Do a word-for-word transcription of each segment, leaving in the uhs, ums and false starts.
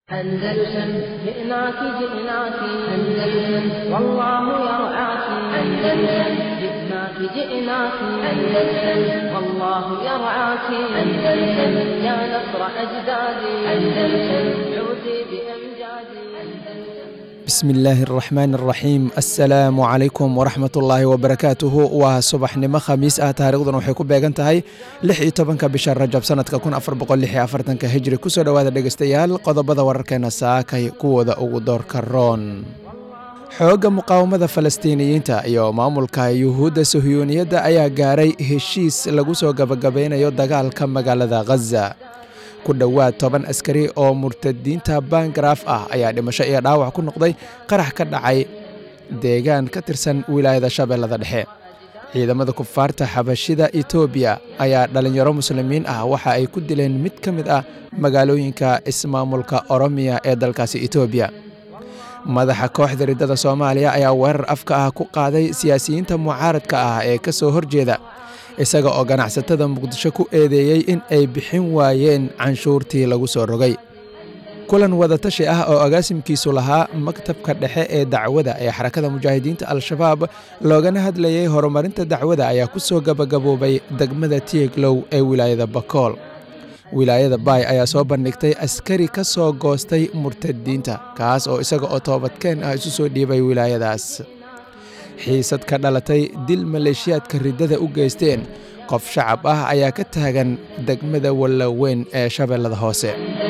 أندلسن جئناك جئناك أندلسن والله يرعاك أندلسن جئناك جئناك أندلسن والله يرعاك أندلسن يا نصر أجدادي أندلسن عودي بأمجادي بسم الله الرحمن الرحيم السلام عليكم ورحمة الله وبركاته وصباح نما خميس آه تاريخنا وحي ku beegan tahay lix iyo tobanka bisha Rajab sanadka kun afar boqol lix iyo afartan hijri ku soo dhawaada dhageystayaal qodobada wararkeena saakay kuwada ugu doorka roon xooga muqaawamada Falastiiniyiinta iyo maamulka Yuhuudda Suhiyuuniyadda ayaa gaaray heshiis lagu soo gabagabeynayo dagaalka magaalada Gaza ku dhawaad toban askari oo murtadiinta Bangraf ah ayaa dhimasho iyo dhaawac ku noqday qarax ka dhacay deegaan ka tirsan wilaayada Shabeellada Dhexe ciidamada kufaarta Xabashida Itoobiya ayaa dhalinyaro muslimiin ah waxa ay ku dileen mid ka mid ah magaalooyinka ismaamulka Oromiya ee dalkaasi Itoobiya madaxa kooxda ridada Soomaaliya ayaa weerar afka ah ku qaaday siyaasiyiinta mucaaradka ah ee ka soo horjeeda isaga oo ganacsatada Muqdisho ku eedeeyay in ay bixin waayeen canshuurtii lagu soo rogay kulan wada tashi ah oo agaasimkiisu lahaa maktabka dhexe ee dacwada ee xarakada mujaahidiinta al-shabaab loogana hadlayay horumarinta dacwada ayaa ku soo gabagaboobay degmada Tieglow ee wilaayada Bakool wilaayada Baay ayaa soo bandhigtay askari ka soo goostay murtadiinta kaas oo isaga oo toobadkeen ah isu soo dhiibay wilaayadaas xiisad ka dhalatay dil maleeshiyaadka ridada u geysteen qof shacab ah ayaa ka taagan degmada Walaweyn ee Shabeellada Hoose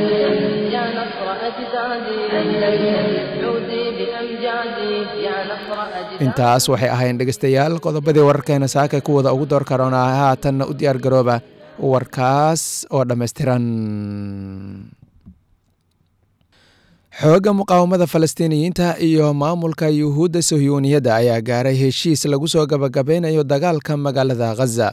intaas waxay ahayn dhageystayaal qodobadii wararkeena saaka kuwada ugu door karona haatan u diyaar garooba warkaas oo dhameystiran xooga muqaawamada Falastiiniyiinta iyo maamulka Yuhuudda Suhiyuuniyadda ayaa gaaray heshiis lagu soo gabagabeynayo dagaalka magaalada Gaza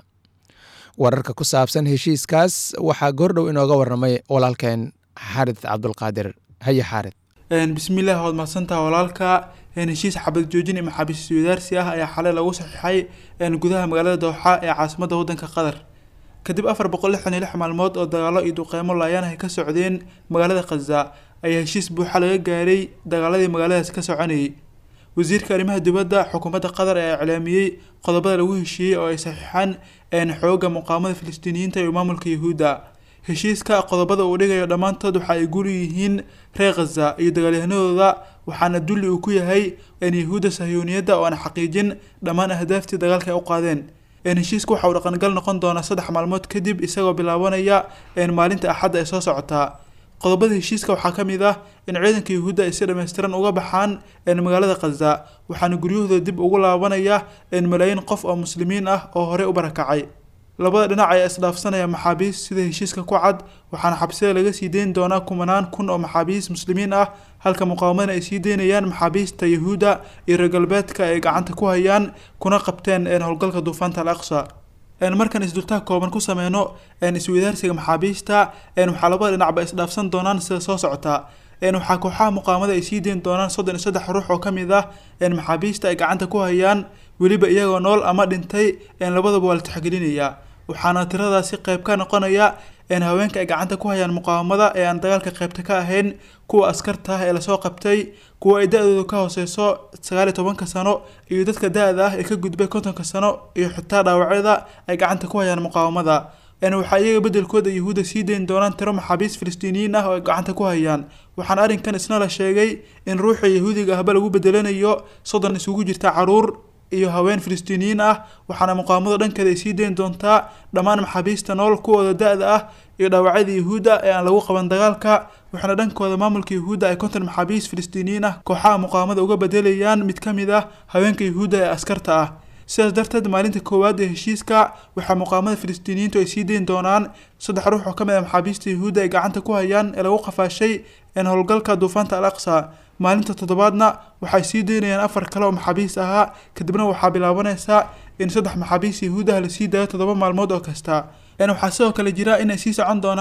wararka ku saabsan heshiiskaas waxaa goordhow inooga warramay walaalkeen Xarid Cabdulqaadir haye Xarid een bismillaah wad maasanta walaalka een heshiis xabad joojin iyo maxaabiis wadaarsi ah ayaa xalay lagu saxiixay een gudaha magaalada Dooxa ee caasimadda waddanka Qatar kadib afar boqol lixdan iyo lix maalmood oo dagaalo iyo duqeymo laayaan ay ka socdeen magaalada Gaza ayaa heshiis buuxa laga gaaray dagaaladii magaaladaas ka soconayay wasiirka arrimaha dibadda xukuumadda Qatar ayaa iclaamiyay qodobada lagu heshiiyay oo ay saxiixaan een xooga muqaawamada Falastiiniyiinta iyo maamulka Yuhuudda heshiiska qodobada uu dhigayo dhamaantood waxa ay guul yihiin reer Gaza iyo dagaalyahanadooda waxaana dulli uu ku yahay in Yuhuudda Suhiyuuniyadda oo aan xaqiijin dhammaan ahdaaftii dagaalka ay u qaadeen in heshiisku waxa uu dhaqangal noqon doonaa saddex maalmood kadib isagoo bilaabanaya in maalinta Axad ay soo socotaa qodobada heshiiska waxaa ka mid ah in ciidanka Yuhuudda ay si dhameystiran uga baxaan in magaalada Gaza waxaana guryahooda dib ugu laabanaya in malaayiin qof oo muslimiin ah oo hore u barakacay labada dhinac ay isdhaafsanaya maxaabiis sida heshiiska ku cad waxaana xabsida laga sii deyn doonaa kumanaan kun oo maxaabiis muslimiin ah halka muqaawamadana ay sii deynayaan maxaabiista Yuhuudda iyo reer galbeedka ay gacanta ku hayaan kuna qabteen in howlgalka duufaanta al-Aqsa een markan isdultaa kooban ku sameeyno een isweydaarsiga maxaabiista een waxa labada dhinacba isdhaafsan doonaan sida soo socota een waxa kooxaha muqaawamada ay sii deyn doonaan soddon iyo saddex ruux oo kamid ah een maxaabiista ay gacanta ku hayaan waliba iyagoo nool ama dhintay een labadaba waa la tixgelinayaa waxaana tiradaasi qayb ka noqonaya in haweenka ay gacanta ku hayaan muqaawamada ee aan dagaalka qaybta ka ahayn kuwa askarta ah ee la soo qabtay kuwa ay da'doodu ka hooseyso sagaal iyo toban sano iyo dadka da'da ah ee ka gudbay konton sano iyo xitaa dhaawacyada ay gacanta ku hayaan muqaawamada in waxa iyaga bedelkooda Yuhuudda sii deyn doonaan tiro maxaabiis Falastiiniyiin ah oo ay gacanta ku hayaan waxaan arrinkan isna la sheegay in ruuxa Yahuudiga ahba lagu bedelanayo soddon isugu jirta caruur iyo haween Falastiiniyiin ah waxaana muqaawamada dhankeeda ay sii deyn doontaa dhammaan maxaabiista nool kuwooda da'da ah iyo dhaawacyada Yuhuudda ee aan lagu qaban dagaalka waxaana dhankooda maamulka Yuhuudda ay konton maxaabiis Falastiiniyiin ah kooxaha muqaawamada uga bedelayaan mid ka mid ah haweenka Yuhuudda ee askarta ah sidaas darteed maalinta koowaad ee heshiiska waxa muqaawamada Falastiiniyiintu ay sii deyn doonaan saddex ruux oo ka mid ah maxaabiista Yuhuudda ay gacanta ku hayaan ee lagu qafaashay in howlgalka duufaanta al-Aqsa maalinta toddobaadna waxay sii deynayaan afar kale oo maxaabiis ahaa kadibna waxaa bilaabanaysa in saddex maxaabiis Yuhuud ah la sii daayo toddoba maalmood oo kasta in waxa sidoo kale jira in ay sii socon doonaan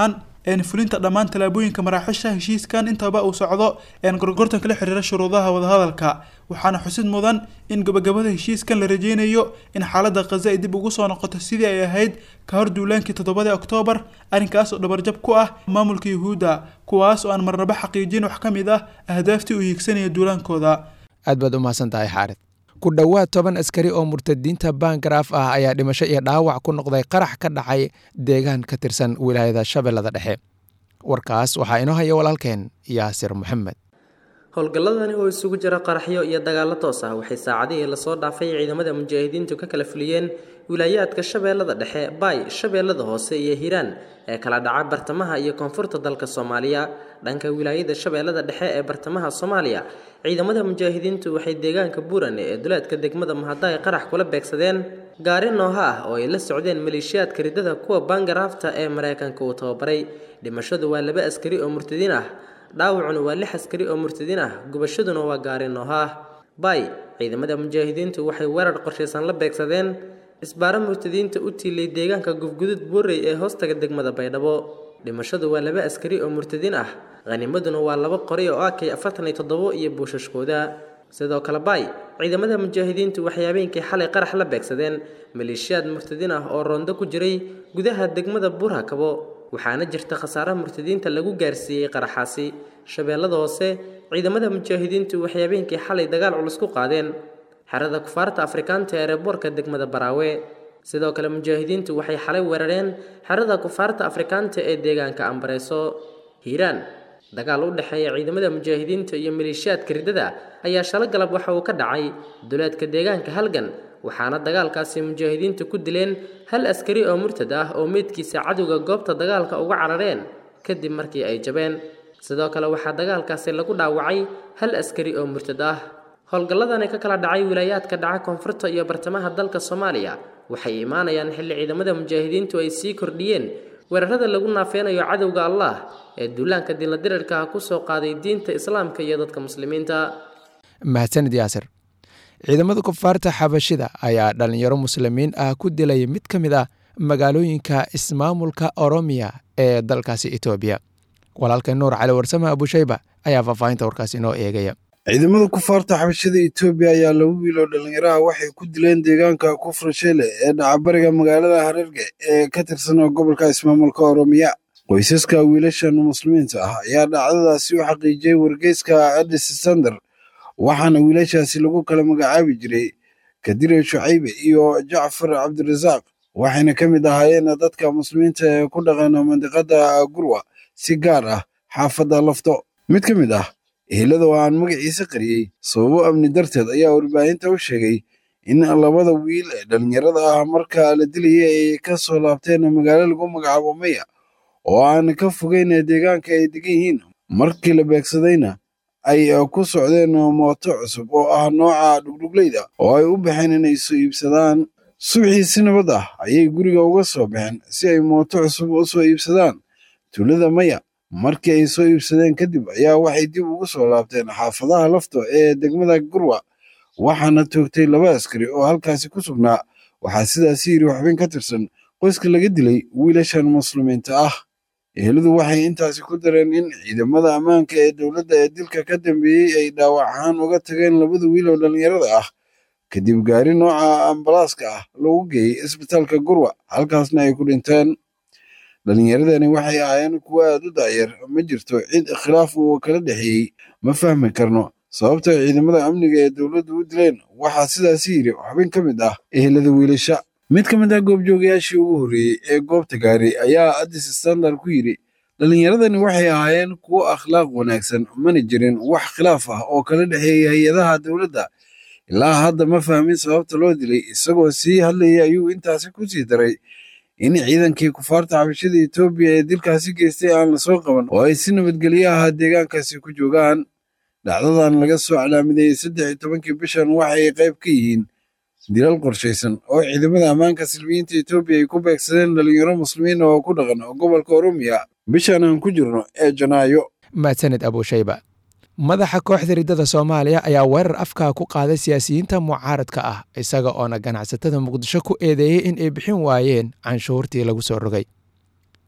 een fulinta dhammaan talaabooyinka maraaxisha heshiiskan intaba uu socdo een gorgortanka la xiriira shuruudaha wadahadalka waxaana xusid mudan in gabagabada heshiiskan la rajeynayo in xaaladda Gaza ay dib ugu soo noqoto sidii ay ahayd ka hor duulaankii toddobada Oktoobar arrinkaas oo dhabarjab ku ah maamulka Yuhuudda kuwaas oo aan marnaba xaqiijin wax ka mid ah ahdaaftii uu hiigsanaya duulaankooda aad baad u mahadsantahay xaarid ku dhowaad toban askari oo murtadiinta Baangaraaf ah ayaa dhimasho iyo dhaawac ku noqday qarax ka dhacay deegaan ka tirsan wilaayada Shabeellada Dhexe warkaas waxaa inoo haya walaalkeen Yaasir Maxamed howlgalladani oo isugu jira qaraxyo iyo dagaallo toos ah waxay saacadihii la soo dhaafay ciidamada mujaahidiintu ka kala fuliyeen wilaayaadka Shabeellada Dhexe Baay Shabeellada Hoose iyo Hiiraan ee kala dhaca bartamaha iyo koonfurta dalka Soomaaliya dhanka wilaayada Shabeellada Dhexe ee bartamaha Soomaaliya ciidamada mujaahidiintu waxay deegaanka Buurane ee duleedka degmada Mahadaay qarax kula beegsadeen gaari nooha ah oo ay la socdeen maleeshiyaadka ridada kuwa Baangaraafta ee Mareykanka uu tababaray dhimashadu waa laba askari oo murtadiin ah dhaawacuna waa lix askari oo murtadiin ah gubashaduna waa gaari nooha Baay ciidamada mujaahidiintu waxay weerar qorsheysan la beegsadeen isbaara murtadiinta u tiilay deegaanka Gufgudud Buurey ee hoostaga degmada Baydhabo dhimashadu waa laba askari oo murtadiin ah qanimaduna waa laba qori oo A K afartan iyo toddoba iyo buushashkooda sidoo kale Baay ciidamada mujaahidiintu waxay habeenkii xalay qarax la beegsadeen maleeshiyaad murtadiin ah oo rondo ku jiray gudaha degmada Buurhakabo waxaana jirta khasaare murtadiinta lagu gaarsiiyay qaraxaasi Shabeellada Hoose ciidamada mujaahidiintu waxay habeenkii xalay dagaal culus ku qaadeen xarada kufaarta Afrikaanta ee boorka degmada Baraawe sidoo kale mujaahidiintu waxay xalay weerareen xarada kufaarta Afrikaanta ee deegaanka Ambareeso Hiiraan dagaal u dhaxeeya ciidamada mujaahidiinta iyo maleeshiyaadka ridada ayaa shalay galab waxa uu ka dhacay duleedka deegaanka Halgan waxaana dagaalkaasi mujaahidiintu ku dileen hal askari oo murtad ah oo meedkiisa cadowga goobta dagaalka uga carareen kadib markii ay jabeen sidoo kale waxaa dagaalkaasi lagu dhaawacay hal askari oo murtad ah howlgalladani ka kala dhacay wilaayaadka dhaca koonfurta iyo bartamaha dalka Soomaaliya waxay imaanayaan xilli ciidamada mujaahidiintu ay sii kordhiyeen weerarada lagu naafeenayo cadowga Allah ee duulaanka diinladirarka ku soo qaaday diinta Islaamka iyo dadka muslimiinta mahadsanid Yaasir ciidamada kufaarta xabashida ayaa dhalinyaro muslimiin ah ku dilay mid ka mid ah magaalooyinka ismaamulka Oromia ee dalkaasi Itoobiya walaalkeen Nuur Cali Warsame Abu Shayba ayaa faafahinta warkaasi inoo eegaya ciidamada kufaarta xabashida Itoobiya ayaa lagu wiilo dhalinyaraha waxay ku dileen deegaanka Kufrashele ee dhacbariga magaalada Hararge ee ka tirsan gobolka ismaamulka Oromia qoysaska wiilashan muslimiinta ah ayaa dhacdadaasi u xaqiijiyay wargeyska Addis Standard waxaana wiilashaasi lagu kala magacaabi jiray Kadire Shucaybe iyo Jacfar Cabdirasaaq waxayna ka mid ahaayeen dadka muslimiinta ee ku dhaqan mandiqada Gurwa si gaar ah xaafadda Lafto mid ka mid ah ehelada oo aan magaciisa qariyay sababo amni darteed ayaa warbaahinta u sheegay in labada wiil ee dhalinyarada ah marka la dilayay ay ka soo laabteen magaalo lagu magacaabo Maya oo aan ka fogeyn deegaanka ay degan yihiin markii la beegsadayna ay ku socdeen mooto cusub oo ah nooca dhugdhugleyda oo ay u baxeen inay soo iibsadaan subaxii si nabad ah ayay guriga uga soo baxeen si ay mooto cusub u soo iibsadaan tuulada Maya markii ay soo iibsadeen kadib ayaa waxay dib ugu soo laabteen xaafadaha Lafto ee degmada Gurwa waxaana toogtay laba askari oo halkaasi ku sugnaa waxaa sidaas yiri waxbin ka tirsan qoyska laga dilay wiilashan muslimiinta ah eheladu waxay intaasi ku dareen in ciidamada ammaanka ee dowladda ee dilka ka dambeeyay ay dhaawac ahaan uga tageen labada wiil oo dhalinyarada ah kadib gaari nooca ambalaaska ah loogu geeyey isbitaalka Gurwa halkaasna ay ku dhinteen dhalinyaradani waxay ahaayeen kuwa aad u daayar ma jirto cid khilaaf uu kala dhaxeeyay ma fahmi karno sababta ciidamada amniga ee dowladdu u dileen waxaa sidaas yiri waxbin ka mid ah ehelada wiilasha mid ka mid ah goobjoogayaashii ugu horreeyey ee goobta gaaray ayaa Addis Standard ku yiri dhalinyaradani waxay ahaayeen kuwo akhlaaq wanaagsan mana jirin wax khilaaf ah oo kala dhaxeeyay hay'adaha dowladda ilaa hadda ma fahmin sababta loo dilay isagoo sii hadlayay ayuu intaasi ku sii daray in ciidankii kufaarta xabashida Itoobiya ee dilkaasi geystay aan la soo qaban oo ay si nabadgelyo ah deegaankaasi ku joogaan dhacdadan laga soo calaamaday saddex iyo tobankii bishan waxay qayb ka yihiin dilal qorshaysan oo ciidamada ammaanka Silmiyiinta Itoobiya ay ku beegsadeen dhalinyaro muslimiin oo ku dhaqan gobolka Oromia bishan aan ku jirno ee Janaayo mahadsanid Abu Shayba madaxa kooxda ridada Soomaaliya ayaa weerar afka ku qaaday siyaasiyiinta mucaaradka ah isaga oo ganacsatada Muqdisho ku eedeeyay in ay bixin waayeen canshuurtii lagu soo rogay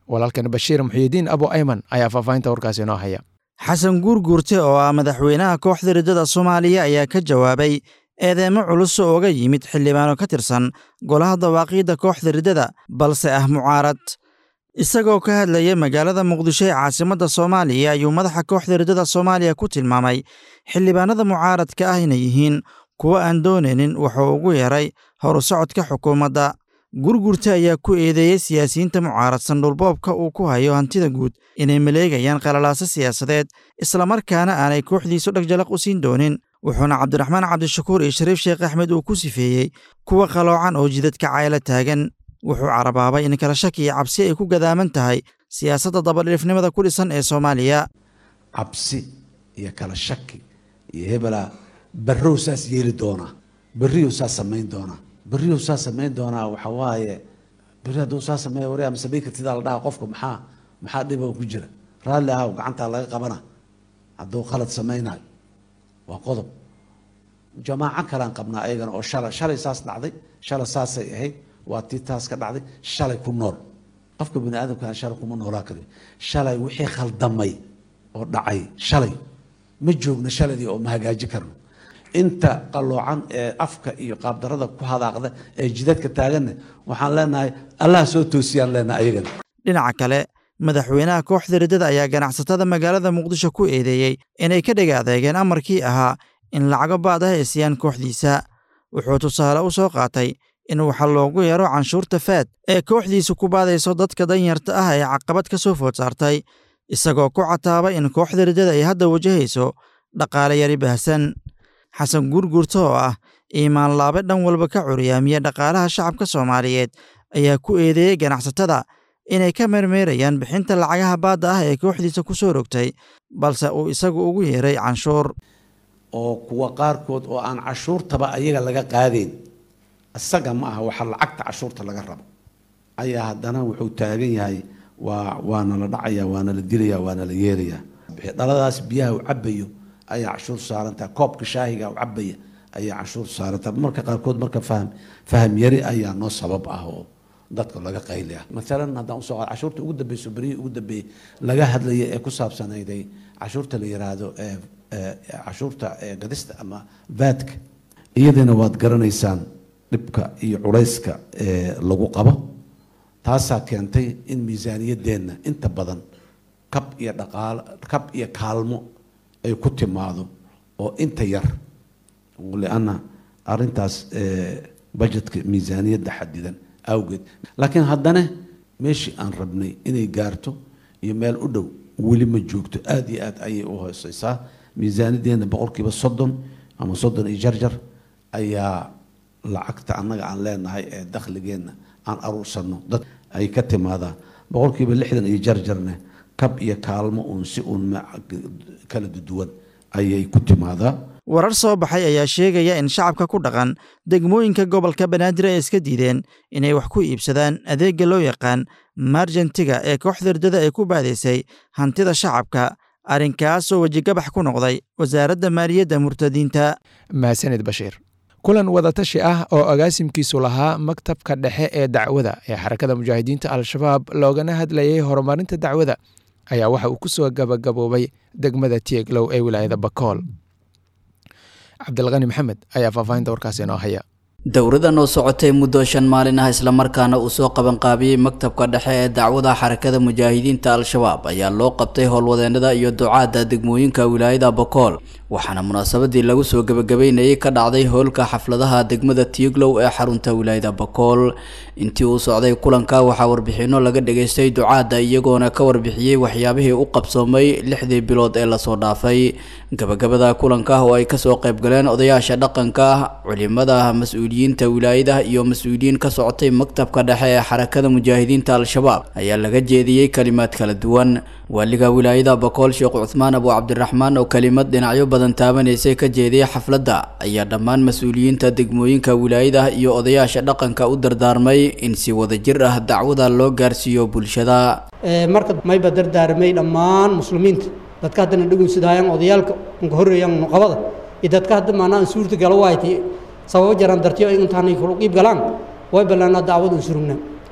walaalkan bashiir muxyidiin abu ayman ayaa faahfaahinta warkaasi inoo haya. xasan guurguurte oo ah madaxweynaha kooxda riddada soomaaliya ayaa ka jawaabay eedeymo culus oo uga yimid xildhibaano ka tirsan golaha dawaaqiidda kooxda riddada balse ah mucaarad. isagoo ka hadlaya magaalada muqdisho ee caasimadda soomaaliya ayuu madaxa kooxda riddada soomaaliya ku tilmaamay xildhibaanada mucaaradka ah inay yihiin kuwo aan doonaynin wuxuu ugu yeeray horu socodka xukuumadda. gurgurta ayaa ku eedeeyey siyaasiyiinta mucaaradsan dhulboobka uu ku hayo hantida guud inay maleegayaan qalalaaso siyaasadeed islamarkaana aanay kooxdiisu dhagjalaq u siin doonin. wuxuuna cabdiraxmaan cabdishakuur iyo shariif sheekh axmed uu ku sifeeyey kuwa qaloocan oo jidadka cayla taagan. wuxuu carabaabay in kala shaki iyo cabsi ay ku gadaaman tahay siyaasadda dabadhilifnimada ku dhisan ee soomaaliya. cabsi iyo kala shaki iyo hebelaa barrow saas yeeli doonaa, berriyow saas samayn doonaa, berriyow saas samayn doonaa. waxa waaye berri hadduu saas sameeya waryaa ma samayn kartidaa la dhaha qofka maxaa maxaa dhiba ku jira, raalli ahaw gacantaa laga qabana hadduu khalad samaynayo. waa qodob. jamaaco kalean qabnaa ayagana oo shalay shalay saas dhacday, shalay saasay ahayd, waa tii taas ka dhacday, shalay ku nool. qofka bini aadamkaan shalay kuma noolaa kari. shalay wixii khaldamay oo dhacay shalay ma joogna shaladii oo ma hagaaji karno. inta qaloocan ee afka iyo qaabdarada ku hadaaqda ee jidadka taaganna waxaan leenahay allah soo toosiyaan leenahay ayagana. dhinaca kale madaxweynaha kooxda riddada ayaa ganacsatada magaalada muqdisho ku eedeeyey inay ka dhega adeegeen amarkii ahaa in lacago baad ah ay siiyaan kooxdiisa. wuxuu tusaale u soo qaatay in waxa loogu yeero canshuurta faad ee kooxdiisu ku baadayso dadka danyarta ah ee caqabad ka soo food saartay, isagoo ku cataabay in kooxda riddada ay hadda wajahayso dhaqaale yari baahsan. xasan guurguurto oo ah iimaan laabe dhan walba ka curyaamiya dhaqaalaha shacabka soomaaliyeed ayaa ku eedeeyey ganacsatada inay ka meermeerayaan bixinta lacagaha baadda ah ee kooxdiisa ku soo rogtay, balse uu isagu ugu yeeray canshuur. oo kuwa qaarkood oo aan cashuurtaba ayaga laga qaadayn, isaga ma aha waxa lacagta cashuurta laga rabo, ayaa haddana wuxuu taagan yahay waa waana la dhacaya, waana la dilaya, waana la yeelaya. dhaladaas biyaha u cabayo ayaa cashuur saarantaa, koobka shaahiga u cabaya ayaa cashuur saarantaa. marka qaarkood marka faham faham yari ayaa noo sabab ah oo dadka laga qaylaya. maalan haddaan usoo qaado cashuurta ugu dambeyso berihii ugu dambeeyey laga hadlaya ee ku saabsanayday cashuurta la yiraahdo ee cashuurta gadista ama vaadka, iyadana waad garanaysaan dhibka iyo culayska ee lagu qabo. taasaa keentay in miisaaniyadeenna inta badan kab iyo dhaqaalo kab iyo kaalmo ay ku timaado oo inta yar, lianna arrintaas budgetka miisaaniyadda xadidan awgeed. laakiin haddana meeshii aan rabnay inay gaarto iyo meel u dhow weli ma joogto, aada iyo aad ayay u hooseysaa. miisaaniyadeenna boqolkiiba soddon ama soddon iyo jarjar ayaa lacagta annaga aan leenahay ee dakhligeenna aan aruursanno dad ay ka timaadaa. boqolkiiba lixdan iyo jarjarna kab iyo kaalmo uun si uun kala duwan ayay ku timaadaa. warar soo baxay ayaa sheegaya in shacabka ku dhaqan degmooyinka gobolka banaadir ay iska diideen inay wax ku iibsadaan adeegga loo yaqaan marjantiga ee kooxda riddada ay ku baadaysay hantida shacabka, arrinkaasoo wejigabax ku noqday wasaaradda maaliyadda murtadiinta. mahadsanid bashiir. kulan wadatashi ah oo agaasimkiisu lahaa maktabka dhexe ee dacwada ee xarakada mujaahidiinta al-shabaab loogana hadlayay horumarinta dacwada ayaa waxa uu ku soo gabagaboobay degmada tieglow ee wilaayada bakool. cabdilqani maxamed ayaa faahfaahinta warkaasi inoo haya. dowradan oo socotay muddo shan maalin ah islamarkaana uu soo qabanqaabiyey maktabka dhexe ee dacwada xarakada mujaahidiinta al-shabaab ayaa loo qabtay howlwadeenada iyo ducaadda degmooyinka wilaayada bakool, waxaana munaasabadii lagu soo gebagabeynayay ka dhacday howlka xafladaha degmada tieglow ee xarunta wilaayada bakool. intii uu socday kulanka waxaa warbixino laga dhageystay ducaadda, iyagoona ka warbixiyey waxyaabihii u qabsoomay lixdii bilood ee lasoo dhaafay. gabagabada kulanka oo ay kasoo qaybgaleen odayaasha dhaqanka, culimada, mas-uuliyiinta wilaayada iyo mas-uuliyiin ka socotay maktabka dhexe ee xarakada mujaahidiinta al-shabaab ayaa laga jeediyey kalimaad kala duwan. waaliga wilaayada bakool sheekh cuthmaan abu cabdiraxmaan oo kelimad dhinacyo badan taabanaysay ka jeediyey xafladda ayaa dhammaan mas-uuliyiinta degmooyinka wilaayada iyo odayaasha dhaqanka u dardaarmay in si wadajir ah dacwada loo gaarsiiyo bulshada. marka mayba dardaarmay dhammaan muslimiinta, dadka haddana dhegeysadayaan odayaalka ka horreeyaan nuqabada iyo dadka hadda maanaa suurta galo waaytay sababo jaran dartiyo ay intaanay kula qiib galaan way balaana dacwada u surugna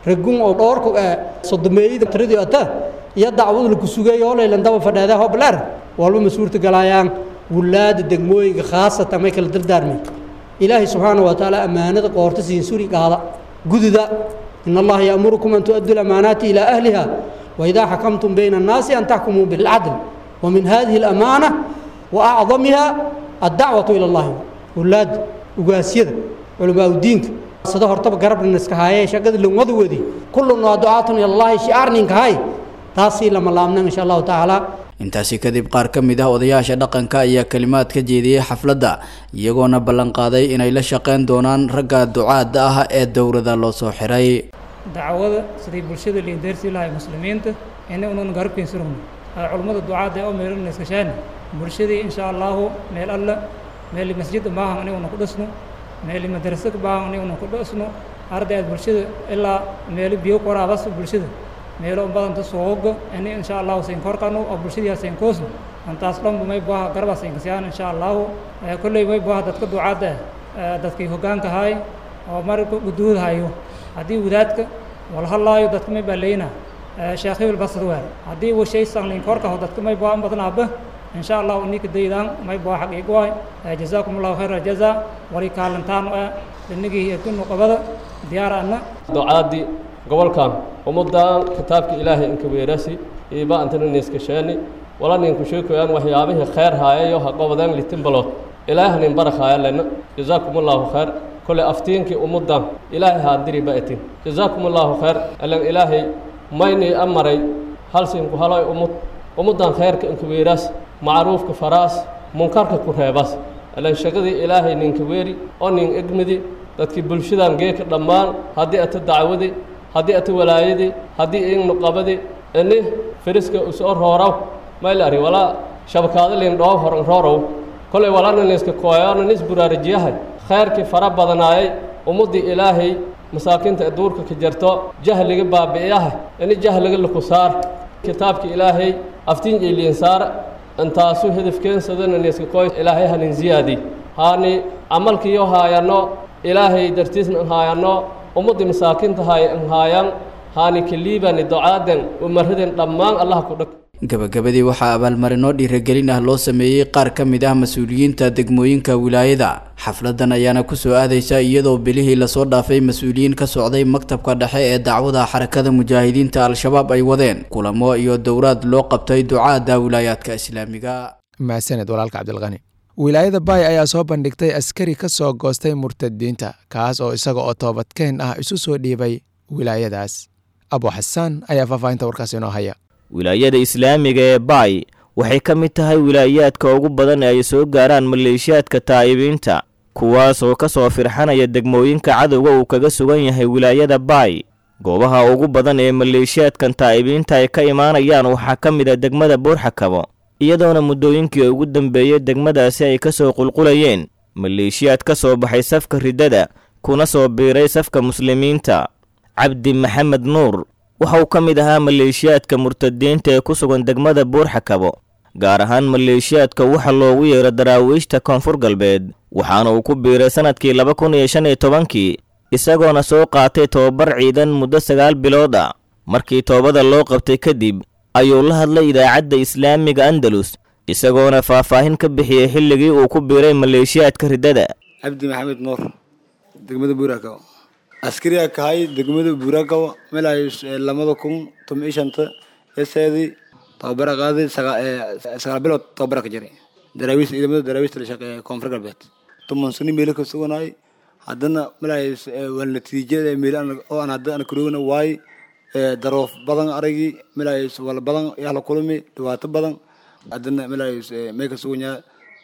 ragun oo dhowrku sodomeeyada tiradii ata iyo dacwad la ku sugay oo leelan daba fadhaada hoblar walba masuurta galayaan wulaad degmooyinka khaasatan may kala dardaarmay ilaahi subhanahu wa ta'ala amaanada qoorta siin suri qaada gududa in allah ya'murukum an tu'addu al-amanati ila ahliha wa idha hakamtum bayna an-nasi an tahkumu bil 'adl wa min hadhihi al-amana wa a'zamiha ad-da'watu ila allah wulaad ugaasiyada culama diinka sida hortaba garabna iska haayay shaqada lumada wadi kullu du'aatun ila allah shi'arninka hay taasi lama laamna insha Allah ta'ala. intaasi kadib qaar ka mid ah odayaasha dhaqanka ayaa kalimaad ka jeediyay xafladda iyagoona ballan qaaday inay la shaqeyn doonaan ragga ducaada ah ee dowladda loo soo xiray dacwada sidii bulshada liidersi lahay muslimiinta inay unan garabkiin surugno culimada ducaada oo meelna iska shaan bulshada insha Allah meel alla meel masjid baahan inay unan ku dhisno meel madrasad baahan inay unan ku dhisno ardayda bulshada ilaa meel biyo qoraabas bulshada meelo badan ta soogo in insha Allah seen korkano oo bulshada seen koosno antaas dhanba may baaha garba seen kasiyaan insha Allah kullay may baaha dadka ducaada dadkii hoggaanka hay oo marka guduud hayo hadii wadaadka wal halaayo dadka may baleeyna sheekhiil basarwaa hadii uu shay sanlin korka dadka may baaha badanaaba insha Allah unika deedan may baaha xaqiiqo way jazaakumullahu khayra jazaa wali kaalantaan inagii yakunu qabada diyaarana ducaadi gobolkan ummadaan kitaabka ilaahay in ka weerasi iba antana neeska sheeni wala nin ku sheekayaan waxyaabaha khayr haayo ha qabadaan litin balood ilaahay in barakaaya lana jazaakumullahu khayr kulli aftiinki ummadaan ilaahay ha diri baatin jazaakumullahu khayr alan ilaahay mayni amaray hal sin ku halay ummad ummadaan khayrka in ka weeras macruufka faraas munkarka ku reebas alan shaqadii ilaahay nin ka weeri oo nin igmidi dadkii bulshadan geeka dhammaan hadii aad dacwadi hadii aad walaayadi hadii in nuqabadi inni firiska u soo roorow maylari wala shabakada leen dhoow horan roorow kulay walana neeska kooyana nis buraarijiyahay khayrki fara badanaayay umudi ilaahay masaakinta duurka ka jirto jahliga baabi'iyahay inni jahliga la ku saar kitaabka ilaahay aftiin jeelin saar antaasu hadafkeen sadana neeska kooy ilaahay hanin ziyaadi haani amalkiyo haayano ilaahay dartiisna haayano ummadii masaakinta hay haayaan haani kaliibani ducaadan umaradan dhammaan Allah ku dhag gabagabadii waxaa abaalmarino dhiirigelin ah loo sameeyey qaar ka mid ah mas-uuliyiinta degmooyinka wilaayada xafladan ayaana ku soo aadaysa iyadoo bilihii lasoo dhaafay mas-uuliyiin ka socday maktabka dhexe ee dacwada xarakada mujaahidiinta al-shabaab ay wadeen kulamo iyo dowraad loo qabtay ducaada wilaayaadka islaamiga. mahadsaned walaalka cabdilqani. wilaayada baay ayaa soo bandhigtay askari ka soo goostay murtadiinta kaas oo isaga oo toobadkeen ah isu soo dhiibay wilaayadaas. abu xasaan ayaa faahfaahinta warkaas inoo haya. wilaayada islaamiga ee baay waxay ka mid tahay wilaayaadka ugu badan ee ay soo gaaraan maleeshiyaadka taa'ibiinta kuwaas oo ka soo firxanaya degmooyinka cadowga uu kaga sugan yahay wilaayada baay. goobaha ugu badan ee maleeshiyaadkan taa'ibiinta ay ka imaanayaan waxaa ka mid ah degmada buurxakabo iyadoona muddooyinkii ugu dambeeyey degmadaasi ay ka soo qulqulayeen maleeshiyaad ka soo baxay safka riddada kuna soo biiray safka muslimiinta. cabdi maxamed nuur waxa uu ka mid ahaa maleeshiyaadka murtadiinta ee ku sugan degmada buurxakabo gaar ahaan maleeshiyaadka waxa loogu yeero daraawiishta koonfur galbeed waxaana uu ku biiray sanadkii laba kun iyo shan iyo tobankii isagoona soo qaatay tobabar ciidan muddo sagaal bilood ah. markii toobada loo qabtay kadib ayuu la hadlay idaacadda islaamiga andalus isagoona faahfaahin ka bixiyey xilligii uu ku biiray maleeshiyaadka riddada. cabdi maxamed nuur degmada buurxakabo askariga kahay degmada buurxakabo meelay lamada kun toban iyo shanta eseedi tababar qaaday sagaal bilood tababar ka jiray daraawiis ciidamada daraawiista la shaqeeya koonfur galbeed toban sano meel ka suganay haddana meelay wal natiijada meel oo aan hadda kuroona waay daroof badan aragii meelay wal badan yaa la kulmi dhawaato badan haddana meelay mee ka suganyaa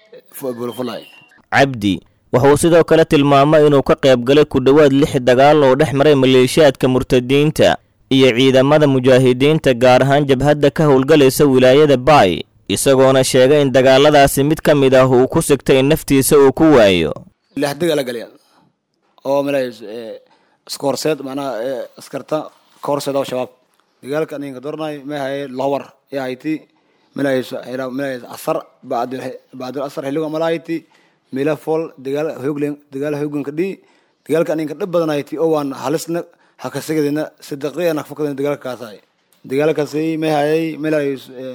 fulay. cabdi wuxuu sidoo kale tilmaamay inuu ka qayb galay ku dhowaad lix dagaal oo dhex maray maleeshiyaadka murtadiinta iyo ciidamada mujaahidiinta gaar ahaan jabhadda ka howlgalaysa wilaayada baay isagoona sheegay in dagaaladaasi mid ka mid ah uu ku sigtay in naftiisa uu ku waayo. lix dagaal galay oo meelay iskoorseed macnaha askarta koorseeda shabaab dagaalka ninka dornay ma hay lawar yahayti meelay meelay asar baad baad asar xilliga malayti meela fol dagaal hoogleen dagaal hoogan ka dhii dagaalka ninka dhab badanayti oo waan halisna hakasigidina sidaqriya nakfakadina dagaalkaasay dagaalkaasi ma hayay melay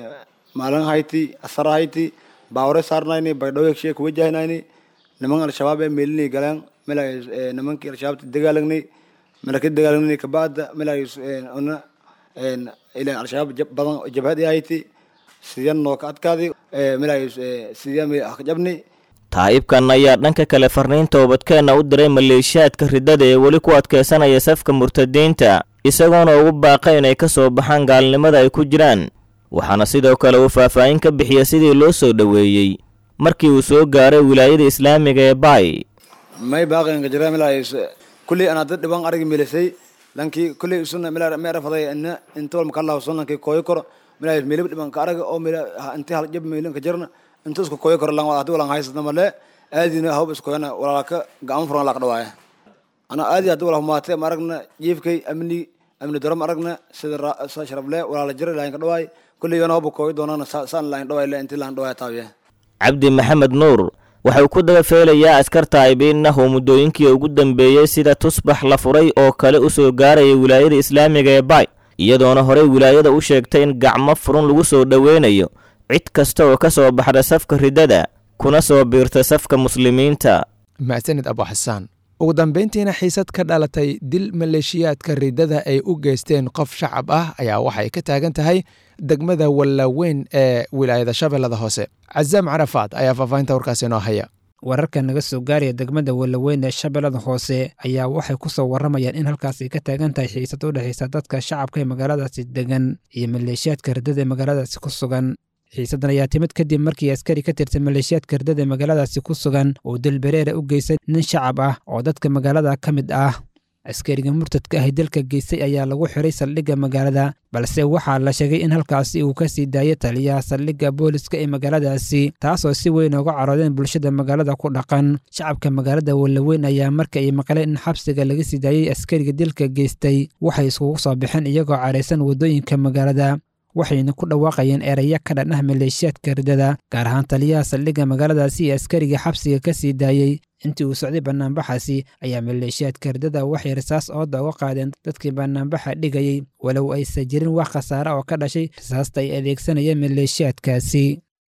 maalan hayti asar hayti baawre saarnayni baydhowg sheek wajahnayni niman al-shabaab ee meelini galaan melay nimankii al-shabaab dagaalanay markii dagaalanay ka baad melay una een ila al-shabaab badan jabhadi hayti sideen noo ka adkaadi melay sideen ma jabni taa'ibkan ayaa dhanka kale farniin toobadkeena u diray maleeshiyaadka ridada ee weli ku adkeysanaya safka murtadiinta isagoona ugu baaqay inay ka soo baxaan gaalnimada ay ku jiraan waxaana sidoo kale uu faahfaahin ka bixiyay sidii loo soo dhaweeyey markii uu soo gaaray wilaayada islaamiga ee Bay may baaqeen ka jiraa milaayis kulli ana dad dhiban arag milisay lankii kulli sunna milaar ma rafaday in inta ma kala sunnankii kooy kor milaayis milib dhiban ka arag oo mila inta hal jab milan ka jirna inta isku kooy kor lan wada walan haysna male aadina hawb isku yana walaalka gacan furan la qadwaay ana aadi hadu walaal maatay maragna jiifkay amni amni daram aragna sida sharable walaal jira laan ka dhawaay kulli yana hawb kooy doonana saan laan dhawaay la inta laan dhawaay taawiye Cabdi Maxamed Nuur waxa uu ku daba feelayaa askarta aybiinna oo muddooyinkii ugu dambeeyay sida tusbax la furay oo kale u soo gaaray wilaayada islaamiga ee Bay iyadoona hore wilaayada u sheegtay in gacmo furan lagu soo dhaweynayo cid kasta oo ka soo baxda safka ridada kuna soo biirta safka muslimiinta maasanid Abu Xasaan ugu dambeyntiina xiisad ka dhalatay dil maleeshiyaadka ridada ay u geysteen qof shacab ah ayaa waxay ka taagan tahay degmada Wallaweyn ee wilaayada Shabeellada Hoose Azam Carafaad ayaa faafahinta warkaasi noo haya wararka naga soo gaaraya degmada Wallaweyn ee Shabeellada Hoose ayaa waxay ku soo waramayaan in halkaasi ka taagan tahay xiisad u dhaxaysa dadka shacabka ee magaaladaasi degan iyo maleeshiyaadka ridada ee magaaladaasi ku sugan xiisadan ayaa timid kadib markii askari ka tirsan maleeshiyaadka ridada ee magaaladaasi ku sugan oo dilbereer u geystay nin shacab ah oo dadka magaalada ka mid ah askariga murtadka ah dalka geystay ayaa lagu xiray saldhigga magaalada balse waxaa la sheegay in halkaasi uu ka sii daayay taliyaha saldhigga booliska ee magaaladaasi taasoo si weyn uga caroodeen bulshada magaalada ku dhaqan shacabka magaalada Wallaweyn ayaa marka ay maqleen in xabsiga laga sii daayay askariga dilka geystay waxay iskugu soo baxeen iyagoo careysan wadooyinka magaalada waxayna ku dhawaaqayeen eraya ka dhan ah maleeshiyaadka ridada gaar ahaan taliyaha saldhigga magaaladaasi ee askariga xabsiga ka sii daayay intii uu socday banaanbaxaasi ayaa maleeshiyaadka ridada waxay rasaas ooda uga qaadeen dadkii banaanbaxa dhigayay walow aysan jirin wax khasaare oo ka dhashay rasaasta ay adeegsanayeen maleeshiyaadkaasi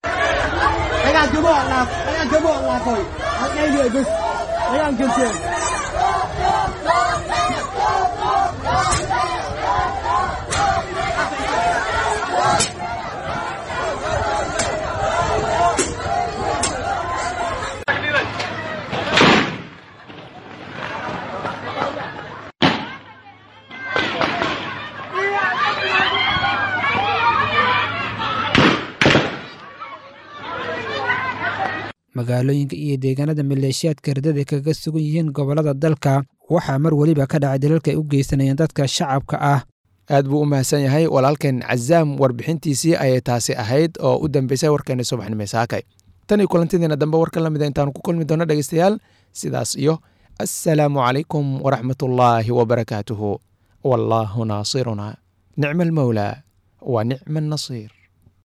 magaalooyinka iyo deegaanada maleeshiyaadka ridada kaga sugan yihiin gobolada dalka waxaa mar waliba ka dhacay dalalka ay u geysanayaan dadka shacabka ah aad buu u mahadsan yahay walaalkeen Cazaam warbixintiisii ayay taasi ahayd oo u dambeysay warkeena subaxnimo saakay tan iyo kulantideena dambe warka la mid ah intaan ku kulmi doono dhageystayaal sidaas iyo assalaamu calaykum waraxmatullaahi wabarakaatuhu wallaahu naasiruna nicma almawlaa wa nicma annasiir